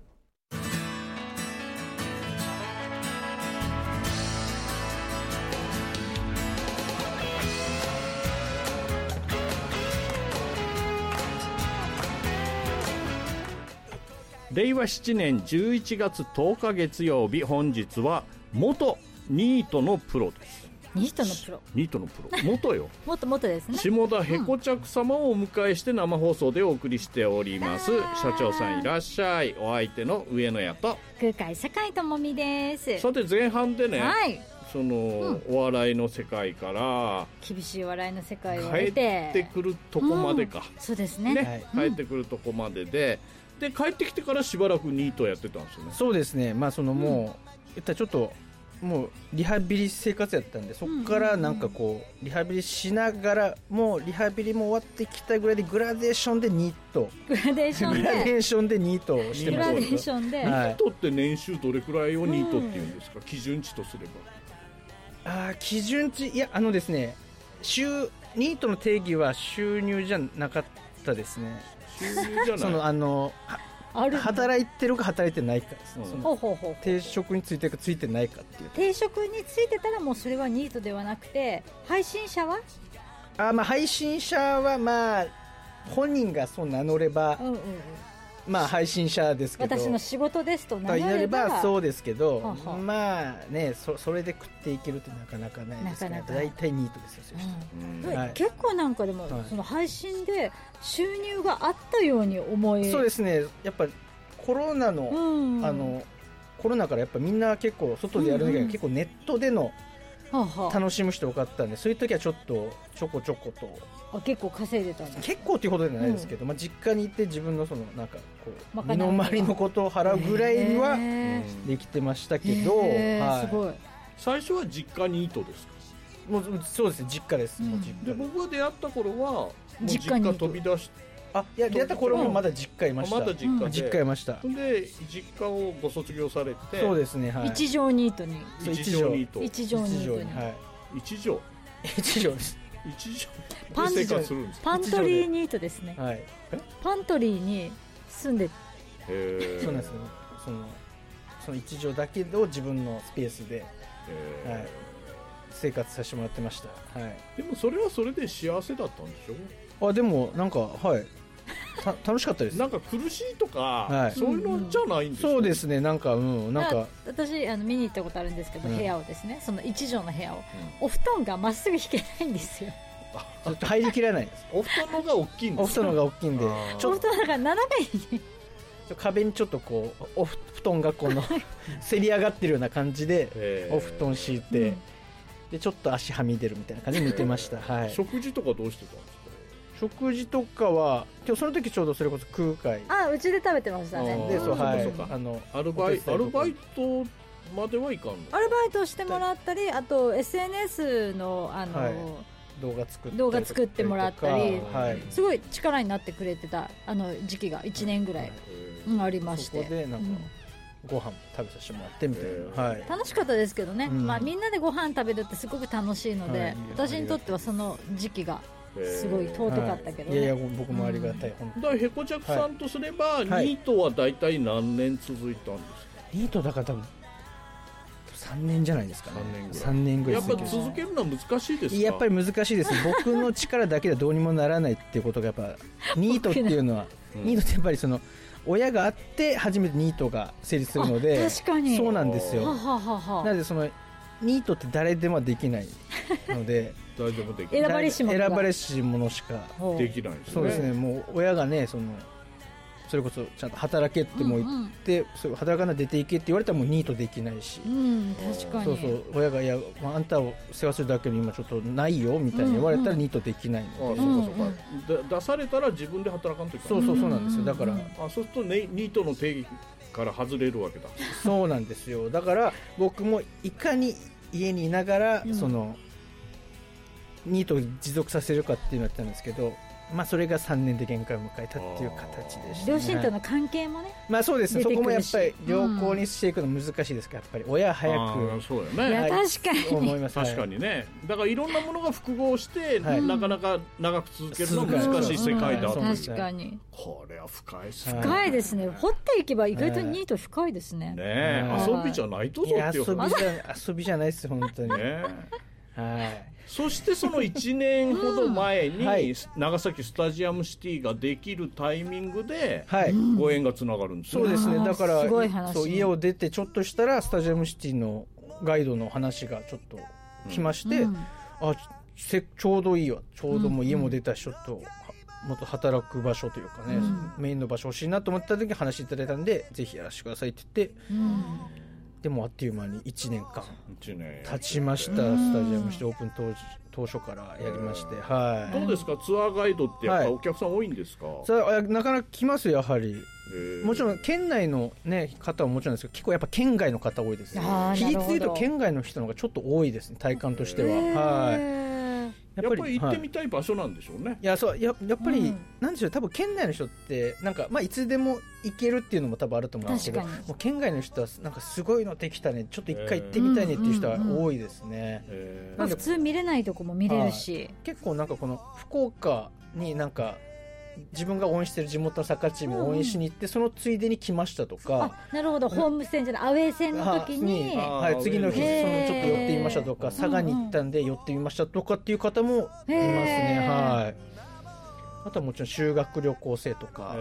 Speaker 8: 令和7年11月10日月曜日、本日は元ニートのプロです。
Speaker 9: ニートのプロ、
Speaker 8: ニートのプロ、元よ
Speaker 9: 元ですね。
Speaker 8: 下田ヘコチャク様をお迎えして生放送でお送りしております。社長さんいらっしゃい。お相手の上野屋と
Speaker 9: 空海酒井智美です。
Speaker 8: さて前半でね、その、お笑いの世界から
Speaker 9: 厳しい笑いの世界を
Speaker 8: 帰ってくるとこまでか、
Speaker 9: そうですね、
Speaker 8: 帰ってくるとこまでで、帰ってきてからしばらくニートやってたんですよね。
Speaker 10: そうですね、まあもう言ったらちょっともうリハビリ生活やったんで、そこからなんかこうリハビリしながら、もうリハビリも終わってきたぐらいでグラデーションでニート
Speaker 9: グラデーションで
Speaker 10: ニートをしてます。
Speaker 9: グラデーションで、
Speaker 8: ニートって年収どれくらいをニートっていうんですか、基準値とすれ
Speaker 10: ば。基準値、いやですね、ニートの定義は収入じゃなかったですね。
Speaker 8: 収入じゃない。
Speaker 10: 働いてるか働いてないかですね、
Speaker 9: ほうほうほう。
Speaker 10: 定職についてるかついてないかっていう。
Speaker 9: 定職についてたらもうそれはニートではなくて、配信者は
Speaker 10: まあ配信者はまあ本人がそう名乗れば、まあ配信者ですけど、
Speaker 9: 私の仕事ですと名乗れば
Speaker 10: そうですけど、
Speaker 9: はは
Speaker 10: まあね、それで食っていけるってなかなかないですから、大体ニートですよ、
Speaker 9: 結構なんかでも、その配信で収入があったように思え。
Speaker 10: そうですね、やっぱコロナの、コロナからやっぱみんな結構外でやる以外は結構ネットでの楽しむ人多かったんで、そういう時はちょっとちょこちょこと
Speaker 9: 結構稼いでたんです。
Speaker 10: 結構っていうほどじゃないですけど、まあ実家に行って自分のそのなんかこう身の回りのことを払うぐらいにはできてましたけど、
Speaker 9: すごい。
Speaker 8: 最初は実家ニートですか？
Speaker 10: もうそうですね、実家です。
Speaker 8: で僕が出会った頃はもう実家飛び出して、
Speaker 10: いや出会った頃もまだ実家いました。
Speaker 8: まだ実家で、
Speaker 10: 実家いました。
Speaker 8: で実家をご卒業されて、
Speaker 10: そうですね、はい。
Speaker 9: 一条ニートに。
Speaker 8: 一条ニート。
Speaker 9: 一条ニートに。
Speaker 10: はい。
Speaker 8: 一条
Speaker 10: です。
Speaker 8: 一条
Speaker 9: パン
Speaker 8: 生活するんですか？
Speaker 9: パントリーニートですね。
Speaker 10: はい。
Speaker 9: パントリーに住んで。
Speaker 10: そうなんですね。その一条だけを自分のスペースで、はい、生活させてもらってました。はい。
Speaker 8: でもそれはそれで幸せだったんでしょ？
Speaker 10: でもなんかはい楽しかったです。
Speaker 8: なんか苦しいとか、そういうのじゃないんですか？
Speaker 10: そうですね、なんかなんか
Speaker 9: 私見に行ったことあるんですけど、部屋をですね、その一畳の部屋を、お布団がまっすぐ引けないんですよ。
Speaker 10: ちょっと入りきらないです。
Speaker 8: お布団のが大きいんです。
Speaker 10: お布団のが大きいんで、
Speaker 9: ちょっとなんか斜めに
Speaker 10: 壁にちょっとこうお布団がこのせり上がってるような感じでお布団敷いて、でちょっと足はみ出るみたいな感じで寝てました。はい。
Speaker 8: 食事とかどうしてたんですか？
Speaker 10: 食事とかは今日その時ちょうどそれこそ空海、
Speaker 9: うちで食べてましたね。
Speaker 10: でそうはい、
Speaker 8: アルバイトまではいかんの？
Speaker 9: アルバイトしてもらったり、あと SNS の動画作ってもらったり、すごい力になってくれてた時期が1年ぐらいありまして、
Speaker 10: そこでなんかご飯食べさせてもらってみたいな、
Speaker 9: 楽しかったですけどね、まあみんなでご飯食べるってすごく楽しいので、私にとってはその時期がすごい尊かったけどね。
Speaker 10: いやいや僕もありがたい。
Speaker 8: だからヘコチャクさんとすれば、ニートは大体何年続いたんですか？
Speaker 10: ニートだから多分3年じゃないですかね。3年ぐらい。
Speaker 8: やっぱ続けるのは難しいですか？
Speaker 10: やっぱり難しいです。僕の力だけではどうにもならないっていうことがやっぱニートっていうのはニートってやっぱりその親があって初めてニートが成立するので、
Speaker 9: 確かに
Speaker 10: そうなんですよ。なのでそのニートって誰でもできないので
Speaker 8: 誰でもできない、
Speaker 9: 選ばれし
Speaker 10: 者しか
Speaker 8: できないですね。
Speaker 10: そうですね。もう親がね、それこそちゃんと働けっても言って、それ働かないで出ていけって言われたらもうニートできないし、
Speaker 9: 確かに
Speaker 10: そうそう親があんたを世話するだけに今ちょっとないよみたいに言われたらニートできないので、
Speaker 8: 出されたら自分で働かんといけない。
Speaker 10: そうなんですよ。だから
Speaker 8: そうするとニートの定義から外れるわけだ。
Speaker 10: そうなんですよ。だから僕もいかに家にいながらそのニートを持続させるかっていうのをやったんですけど、まあそれが3年で限界を迎えたっていう形でしたね。
Speaker 9: 両親との関係もね、
Speaker 10: まあそうですね。そこもやっぱり良好にしていくの難しいですから、やっぱり親は早く、
Speaker 8: そうだよね。
Speaker 9: いや確かに
Speaker 10: 思います。
Speaker 8: 確かにね。だからいろんなものが複合して、なかなか長く続けるのは難しい世界だ。
Speaker 9: 確かに。
Speaker 8: これは深いですね。
Speaker 9: 深いですね。掘っていけば意外とニート深いですね。
Speaker 8: 遊びじゃないとぞっていう。
Speaker 10: 遊びじゃないです本当に。
Speaker 8: そしてその1年ほど前に長崎スタジアムシティができるタイミングでご縁がつながるんですね。
Speaker 10: そうですね。だから家を出てちょっとしたらスタジアムシティのガイドの話がちょっと来まして、ちょうどいいわ、ちょうどもう家も出たしちょっともっと働く場所というかね、メインの場所欲しいなと思った時に話いただいたんで、ぜひやらせてくださいって言って、でもあっという間に1年間経ちました。スタジアムシティオープン当初からやりまして、
Speaker 8: どうですか？ツアーガイドってやっぱお客さん多いんですか？
Speaker 10: なかなか来ますよ、やはり。もちろん県内の、方はもちろんですけど、結構やっぱ県外の方多いですね。比率でいうと県外の人の方がちょっと多いですね、体感としては。
Speaker 8: やっぱり行ってみたい場所なんでしょうね。
Speaker 10: やっぱりなんでしょう、多分県内の人ってなんかいつでも行けるっていうのも多分あると思うんですけど、もう県外の人はなんかすごいのできたね、ちょっと一回行ってみたいねっていう人は多いですね。
Speaker 9: 普通見れないとこも見れるし、
Speaker 10: 結構なんかこの福岡になんか自分が応援してる地元のサッカーチームを応援しに行って、そのついでに来ましたとか、
Speaker 9: なるほど、ホーム戦じゃないアウェー戦の時に、
Speaker 10: はい、次の日ちょっと寄ってみましたとか、佐賀に行ったんで寄ってみましたとかっていう方もいますね。はい。あとはもちろん修学旅行生とか、はい。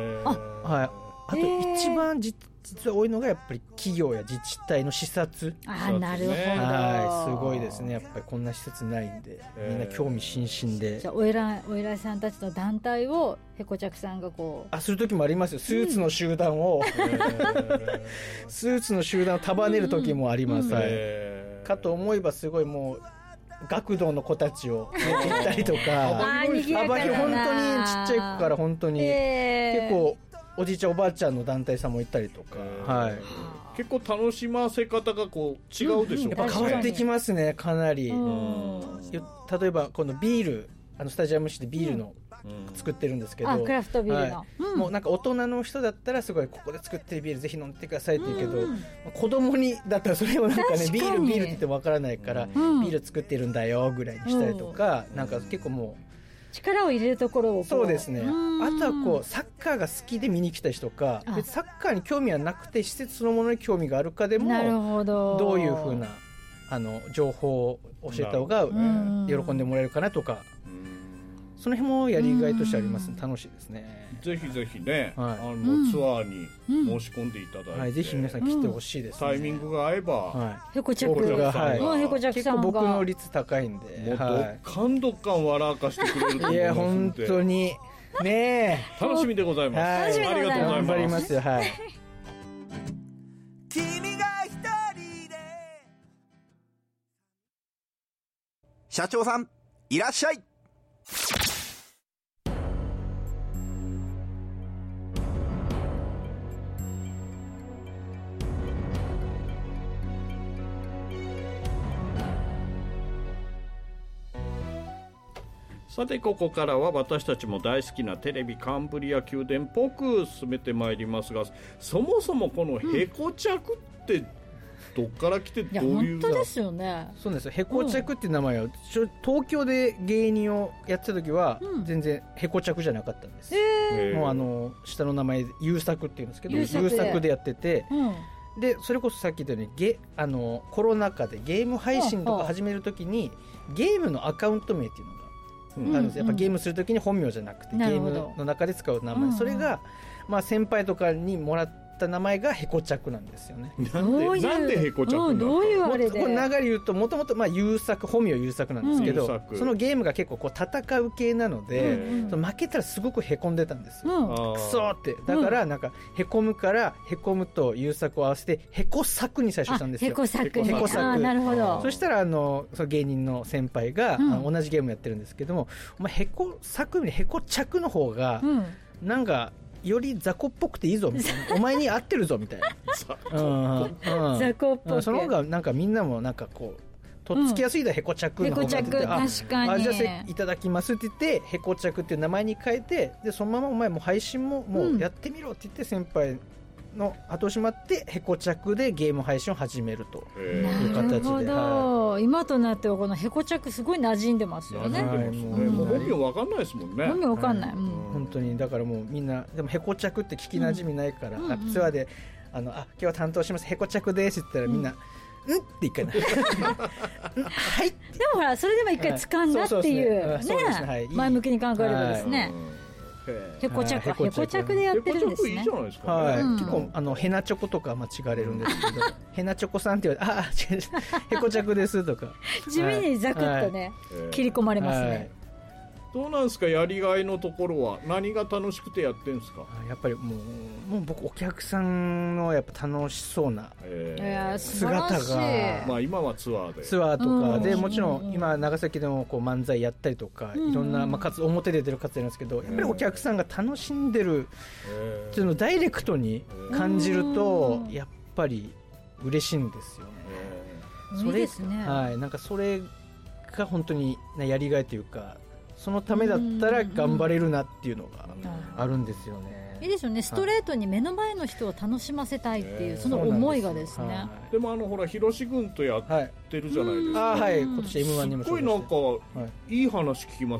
Speaker 10: あと一番実は多いのがやっぱり企業や自治体の視察。
Speaker 9: なるほど。
Speaker 10: はい、すごいですね。やっぱりこんな施設ないんで、みんな興味津々で。
Speaker 9: じゃあお偉いさんたちの団体をへこちゃくさんがこう
Speaker 10: する時もありますよ。スーツの集団を、スーツの集団を束ねる時もあります。かと思えばすごいもう学童の子たちを行ったりとか、幅広本当にちっちゃい子から本当に結構おじいちゃんおばあちゃんの団体さんも行ったりとか、はい、
Speaker 8: 結構楽しませ方がこう違うでしょうか。
Speaker 10: やっぱ変わってきますね、かなり。例えばこのビール、スタジアム市でビールの作ってるんですけど、
Speaker 9: クラフトビールの、
Speaker 10: はい、もうなんか大人の人だったらすごいここで作ってるビールぜひ飲んでくださいって言うけど、子供にだったらそれをなんかねビールって言ってもわからないから、ビール作ってるんだよぐらいにしたりとか、なんか結構もう
Speaker 9: 力を入れるところを
Speaker 10: そうですね。あとはこうサッカーが好きで見に来た人か、別にサッカーに興味はなくて施設そのものに興味があるかでも、
Speaker 9: なるほど、
Speaker 10: どういうふうな情報を教えた方が喜んでもらえるかなとか、その辺もやりがいとしてありますね。楽しいですね。
Speaker 8: ぜひぜひね、ツアーに申し込んでいただいて、
Speaker 10: はい、ぜひ皆さん来てほしいですね。
Speaker 8: タイミングが合えば、
Speaker 9: へこちゃく
Speaker 10: 結構僕の率高いんで、
Speaker 8: もうどっかん笑かしてくれると思いますんで。
Speaker 10: いや本当にね
Speaker 8: 楽しみでございます。ありがとうございます。
Speaker 10: 頑張りますよ。はい。
Speaker 4: 君が一人で。
Speaker 2: 社長さんいらっしゃい。
Speaker 8: さてここからは私たちも大好きなテレビカンブリア宮殿っぽく進めてまいりますが、そもそもこのへこ着ってどっから来てどういう、
Speaker 9: 本当ですよね。
Speaker 10: そうですよ。へこ着っていう名前は東京で芸人をやってた時は全然へこ着じゃなかったんです。もう下の名前優作っていうんですけど、優作でやってて、でそれこそさっき言ったようにコロナ禍でゲーム配信とか始める時にゲームのアカウント名っていうのがやっぱゲームするときに本名じゃなくてゲームの中で使う名前、それが、先輩とかにもらった名前がへこ着なんですよね。
Speaker 8: なんでへこ着なんだ。
Speaker 9: どういうあれで
Speaker 10: これ流れ言うともともと優作、本名優作なんですけど、そのゲームが結構こう戦う系なので、負けたらすごくへこんでたんですよ。クソーって。だからなんかへこむからへこむと優作を合わせてへこ作に最初したんですよ。
Speaker 9: へこ作。なるほど。
Speaker 10: そしたらその芸人の先輩が同じゲームやってるんですけども、お前へこ作よりへこ着の方がなんかより雑魚っぽくていいぞみたいな、お前に合ってるぞみたいな
Speaker 9: 雑魚っぽく、
Speaker 10: その方がなんかみんなもなんかこうとっつきやすいだ、へこ着の方がって言って、
Speaker 9: 確かに
Speaker 10: じゃあいただきますって言ってへこ着っていう名前に変えて、でそのままお前も配信ももうやってみろって言って先輩の後押しもあってへこ着でゲーム配信を始めるという形で、
Speaker 9: なるほど、今となってはこのへこ着すごい馴染んでますよね。
Speaker 8: もう本名わかんないですもんね。
Speaker 9: 本名わかんない、
Speaker 10: 本当に。だからもうみんなでもへこ着って聞き馴染みないから、ツアーで今日は担当しますへこ着ですって言ったらみんなうんって一回なはい。で
Speaker 9: もほらそれでも一回掴んだっていうね、前向きに考えればですね。へこ着でやってるんですね。
Speaker 8: いいじゃないですか。
Speaker 10: はい。結構ヘナチョコとか間違われるんですけど、ヘナチョコさんって言われて、違うへこ着ですとか。
Speaker 9: 地味にザクッとね切り込まれますね。
Speaker 8: どうなんですか、やりがいのところは何が楽しくてやってるんですか。
Speaker 10: やっぱりもう僕お客さんのやっぱ楽しそうな姿が、
Speaker 8: 今はツア
Speaker 10: ーとかで、もちろん今長崎でもこう漫才やったりとか、いろんな表で出てる活動なんですけど、やっぱりお客さんが楽しんでるっていうのをダイレクトに感じるとやっぱり嬉しいんですよね。
Speaker 9: いいですね。
Speaker 10: はい、なんかそれが本当にやりがいというか、そのためだったら頑張れるなっていうのがあるんですよね。
Speaker 9: いいですよね。ストレートに目の前の人を楽しませたいっていうその思いがですね。
Speaker 8: でもほら広志軍とやってるじゃないですか。
Speaker 10: はい、今年 M1 にも
Speaker 8: すごいなんかいい話聞きますよ。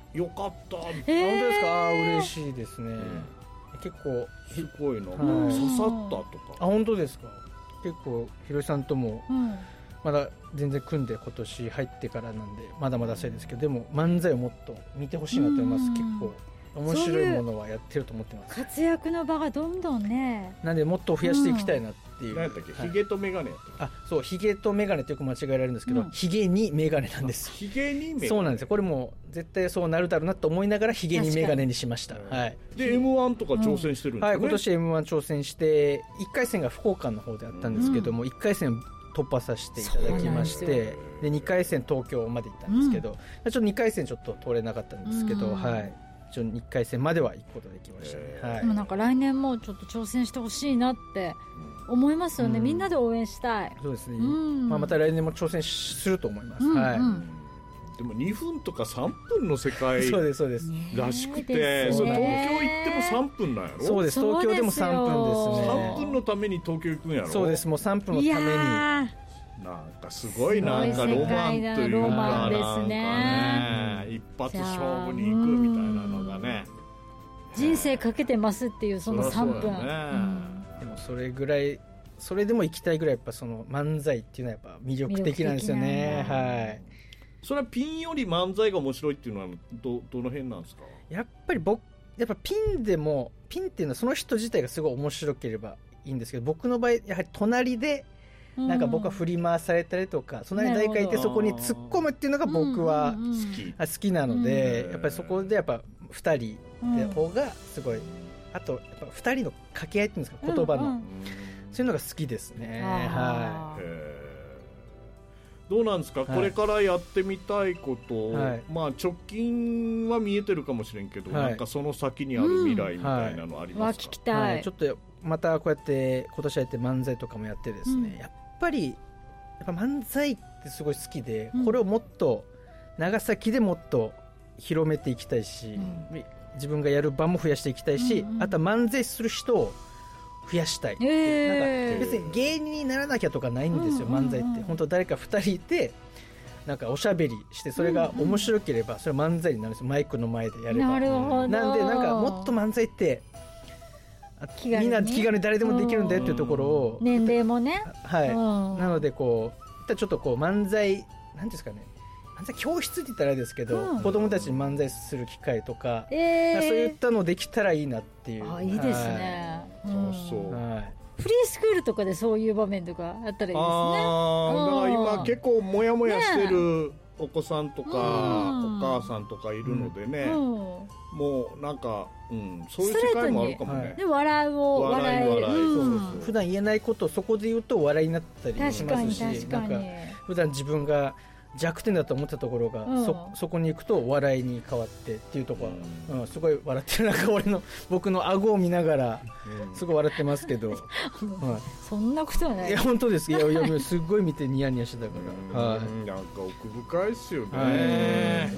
Speaker 8: よかった、
Speaker 10: 本当ですか。嬉しいですね、結構
Speaker 8: すごいな、
Speaker 10: はい
Speaker 8: 刺さったとか。
Speaker 10: 本当ですか。結構ひろしさんとも、まだ全然組んで今年入ってからなんでまだまだ浅いですけど、でも漫才をもっと見てほしいなと思います。結構面白いものはやってると思ってます。
Speaker 9: 活躍の場がどんどんね、
Speaker 10: なんでもっと増やしていきたいなっていう、
Speaker 8: 何やったっけ、ヒゲとメガネやったっけ。
Speaker 10: そう、ヒゲとメガネってよく間違えられるんですけど、ヒゲにメガネなんです。
Speaker 8: ヒゲにメガネ。
Speaker 10: そうなんですよ。これも絶対そうなるだろうなと思いながらヒゲにメガネにしました。はい。
Speaker 8: で M1 とか挑戦してるんですよね。
Speaker 10: 今年 M1 挑戦して1回戦が福岡の方であったんですけども、1回戦突破させていただきまして、で2回戦東京まで行ったんですけど、ちょっと2回戦ちょっと通れなかったんですけど、はい、一応1回戦までは行くことができましたね。はい、
Speaker 9: でもなんか来年もちょっと挑戦してほしいなって思いますよね。みんなで応援したい。
Speaker 10: そうですね、また来年も挑戦すると思います。はい。
Speaker 8: でも2分とか3分の世界
Speaker 10: そうですそうです
Speaker 8: らしくて、東京行っても3分なんやろ。
Speaker 10: そうです、東京でも3分ですね。
Speaker 8: 3分のために東京行くんやろ。
Speaker 10: そうです、もう3分のために。
Speaker 8: なんかすごい、なんかロマンというか、なんかね、一発勝負に行くみたいなのがね、
Speaker 9: 人生かけてますっていうその3分。
Speaker 10: でもそれぐらい、それでも行きたいぐらい、やっぱその漫才っていうのはやっぱ魅力的なんですよね。はい。
Speaker 8: それはピンより漫才が面白いっていうのは どの辺なんですか。
Speaker 10: やっぱりやっぱピンでも、ピンっていうのはその人自体がすごい面白ければいいんですけど、僕の場合やはり隣でなんか僕は振り回されたりとか、隣に誰かいてそこに突っ込むっていうのが僕は好きなので、やっぱりそこでやっぱ2人の方がすごい、あとやっぱ2人の掛け合いっていうんですか、言葉の、そういうのが好きですね。はい。
Speaker 8: どうなんですか、これからやってみたいこと、まあ直近は見えてるかもしれんけど、なんかその先にある未来みたいなのありますか。
Speaker 9: 聞きたい。
Speaker 10: ちょっとまたこうやって今年やって漫才とかもやってですね、やっぱ漫才ってすごい好きで、これをもっと長崎でもっと広めていきたいし、自分がやる場も増やしていきたいし、あとは漫才する人を増やしたいっていう、なんか別に芸人にならなきゃとかないんですよ。漫才って本当誰か2人いてなんかおしゃべりして、それが面白ければそれ漫才になるんですよ。マイクの前でやれば。
Speaker 9: なるほど。
Speaker 10: なんでなんかもっと漫才ってみんな気軽に誰でもできるんだよっていうところを、
Speaker 9: 年齢もね、
Speaker 10: はい、なのでこうちょっとこう漫才なんですかね、漫才教室って言ったらあれですけど、子供たちに漫才する機会とか、そういったのできたらいいなっていう。
Speaker 9: いいですね。
Speaker 8: そう、
Speaker 9: フリースクールとかでそういう場面とかあったらいいですね。だ
Speaker 8: から今結構モヤモヤしてるお子さんとか、お母さんとかいるのでね、もうなんか、そういう世界もあるかもね。
Speaker 9: で笑い、
Speaker 10: 普段言えないことをそこで言うと笑いになったりしますし、なんか普段自分が弱点だと思ったところが、そこに行くと笑いに変わってっていうところは、すごい笑ってる。なんか僕の顎を見ながらすごい笑ってますけど、
Speaker 9: そんなことはない。
Speaker 10: いや本当です。いやすごい見てニヤニヤしてたから、
Speaker 8: なんか奥深いっすよね。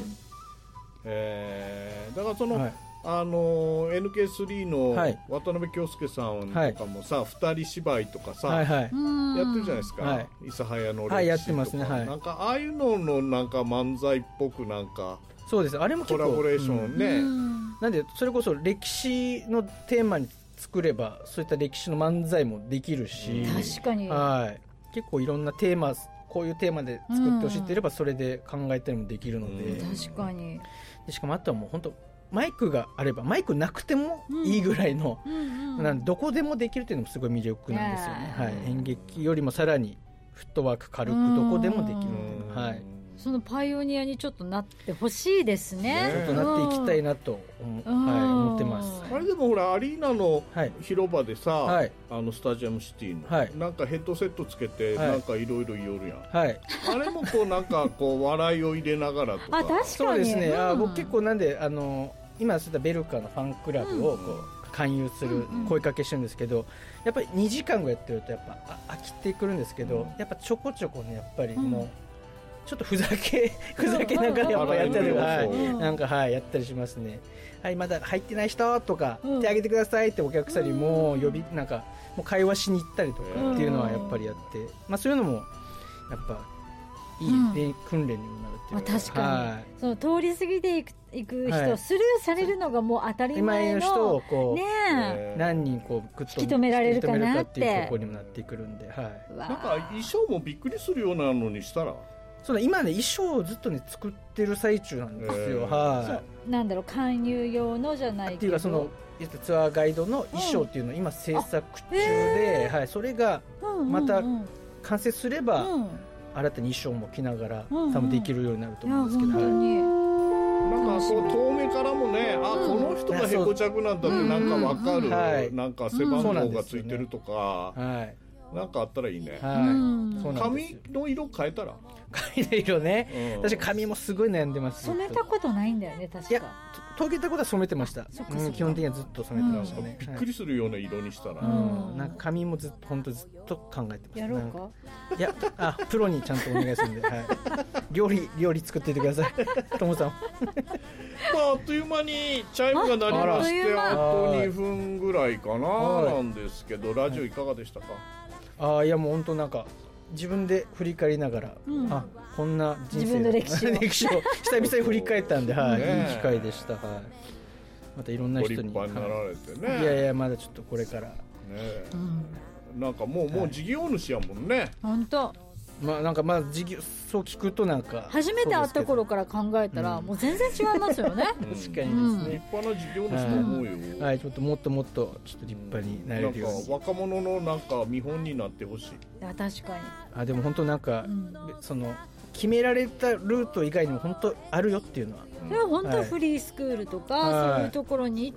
Speaker 8: だからその、NK3 の渡辺京介さんとかもさ、二人芝居とかさ、やってるじゃないですか。諫早の歴史とか、
Speaker 10: やってますね。
Speaker 8: なんかああいうののなんか漫才っぽくなんか、
Speaker 10: そうです。あれも結構
Speaker 8: コラボレーションね。
Speaker 10: なんでそれこそ歴史のテーマに作れば、そういった歴史の漫才もできるし、
Speaker 9: 確かに。
Speaker 10: 結構いろんなテーマ、こういうテーマで作ってほしいって言えばそれで考えたりもできるので、
Speaker 9: 確かに。
Speaker 10: しかもあとはもう本当マイクがあれば、マイクなくてもいいぐらいの、なんどこでもできるっていうのもすごい魅力なんですよね。演劇よりもさらにフットワーク軽くどこでもできる。
Speaker 9: そのパイオニアにちょっとなってほしいですね。
Speaker 10: ちょっとなっていきたいなと思ってます。
Speaker 8: あれでもほらアリーナの広場でさ、スタジアムシティの、なんかヘッドセットつけてなんかいろいろ言おるやん。あれもこうなんかこう笑いを入れながらとか。
Speaker 9: 確かに。
Speaker 10: そうですね。僕結構なんで今そういったベルカのファンクラブをこう勧誘する声かけしてるんですけど、やっぱり2時間ぐらいやってるとやっぱ飽きてくるんですけど、やっぱちょこちょこね、やっぱりもうちょっとふざけながらやっぱやったりなんかやったりしますね。まだ入ってない人とか手挙げてくださいってお客さんにもなんかもう会話しに行ったりとかっていうのはやっぱりやって、そういうのもやっぱいい訓練にもなるっていうか、
Speaker 9: 確かに、その通り過ぎていく人をスルーされるのがもう当たり前の
Speaker 10: 人をこう、
Speaker 9: ね、
Speaker 10: 何人こうグッと
Speaker 9: 引き止められるかなって
Speaker 10: いうところにもなってくるんで、
Speaker 8: なんか衣装もびっくりするようなのにしたら、
Speaker 10: そうだ、今ね衣装をずっとね作ってる最中なんですよ。
Speaker 9: そうなんだろう、勧誘用のじゃないけど
Speaker 10: っていうか、そのツアーガイドの衣装っていうのを今制作中で、それがまた完成すれば、新たに衣装も着ながら多分できるようになると思うんですけど、
Speaker 8: なんかそう遠目からもね、この人がへこちゃくなんだってなんかわかる、なんか背番号がついてるとか、なんかあったらいいね。髪の色変えたら、
Speaker 10: 髪の色ね、私髪もすごい悩んでます。
Speaker 9: 染めたことないんだよね、確か。
Speaker 10: 溶けたことは染めてました。基本的にはずっと染めてましたね。
Speaker 8: びっくりするような色にしたら、
Speaker 10: なんか髪もずっと本当ずっと考えてます。
Speaker 9: やろうか。
Speaker 10: いや、プロにちゃんとお願いするんで、料理作っていてください、ともさん。
Speaker 8: あっという間にチャイムが鳴りまして、あと2分ぐらいかななんですけど、ラジオいかがでしたか？
Speaker 10: いやもう本当なんか自分で振り返りながら、こんな人生
Speaker 9: 自分の歴史を
Speaker 10: 久々に振り返ったんで、いい機会でした。またいろんな人に
Speaker 8: ご立派になられてね。
Speaker 10: いやまだちょっとこれからね、
Speaker 8: なんかもう事業主やもんね。
Speaker 9: 本当。
Speaker 10: なんか事業、そう聞くとなんか
Speaker 9: 初めて会った頃から考えたらもう全然違いますよね。
Speaker 10: 確かにですね。
Speaker 8: 立派な事業主と思うよ。
Speaker 10: ちょっともっとちょっと立派になれるように。
Speaker 8: なんか若者のなんか見本になってほしい。
Speaker 9: 確かに。
Speaker 10: でも本当なんか、その決められたルート以外にも本当あるよっていうのは。
Speaker 9: それは本当フリースクールとか、そういうところに行って、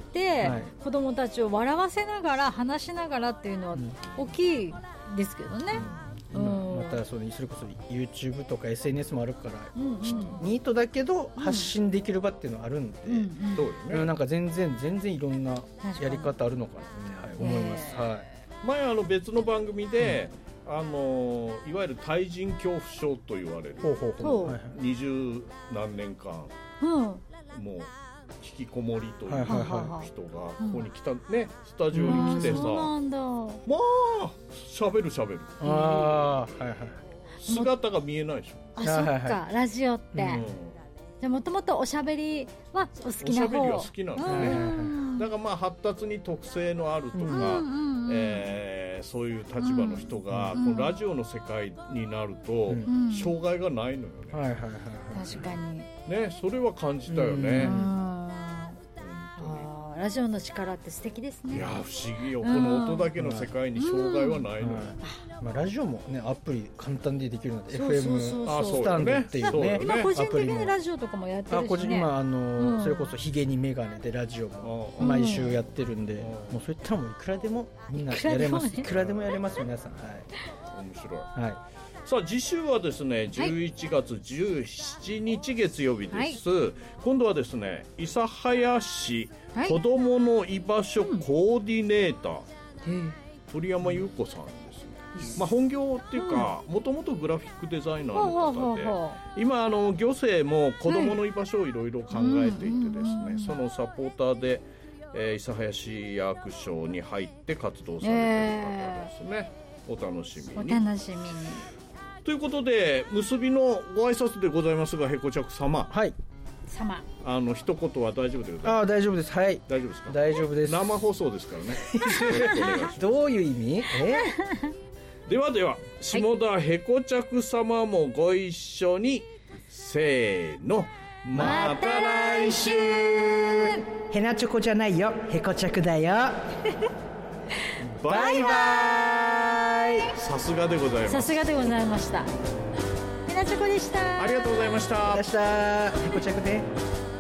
Speaker 9: 子供たちを笑わせながら話しながらっていうのは大きいですけどね。
Speaker 10: またそれこそ YouTube とか SNS もあるから、ニートだけど発信できる場っていうのはあるんで、なんか全然いろんなやり方あるのかなって思います。
Speaker 8: 前別の番組で、いわゆる対人恐怖症と言われる20何年間もう引きこもりという人がここに来たね、スタジオに来てさ、まあ喋る姿が見えないでしょ。
Speaker 9: そっか、ラジオって。じゃあもともとおしゃべりはお好きな方。
Speaker 8: おしゃべりは好きなんですね。だから発達に特性のあるとか、そういう立場の人がこのラジオの世界になると障害がないのよね。
Speaker 9: 確かに
Speaker 8: ね、それは感じたよね。
Speaker 9: ラジオの力って素敵ですね。
Speaker 8: いや不思議よ、この音だけの世界に障害はないのよ。
Speaker 10: ラジオもね、アプリ簡単でできるので FM スタンドっていうね、
Speaker 9: 今個人的にラジオとかもやってるしね。
Speaker 10: 今それこそヒゲにメガネでラジオも毎週やってるんで、もうそういったらもういくらでもみんなやれます。いくらでもやれます皆さん。
Speaker 8: 面白い。さあ次週はですね、11月17日月曜日です。今度はですね、諫早市子どもの居場所コーディネーター、鳥山優子さんですね。本業っていうか、もともとグラフィックデザイナーの方で、今行政も子どもの居場所をいろいろ考えていてですね、そのサポーターで諫早市役所に入って活動されている方ですね。お楽しみに。
Speaker 9: お楽しみに。
Speaker 8: ということで結びのご挨拶でございますが、へこちゃく様、一言は大丈夫でございます。
Speaker 10: 大丈夫です。大
Speaker 8: 丈夫ですか？
Speaker 10: 大丈夫です。
Speaker 8: 生放送ですからね。
Speaker 10: どういう意味？
Speaker 8: では下田へこちゃく様もご一緒に、せーの、また来週。
Speaker 10: へなチョコじゃないよ、へこちゃくだよ。
Speaker 8: バイバイ。さすがでございます。
Speaker 9: さすがでございました。へなチョコでした。
Speaker 8: ありがとうございました。
Speaker 10: へこちゃくで。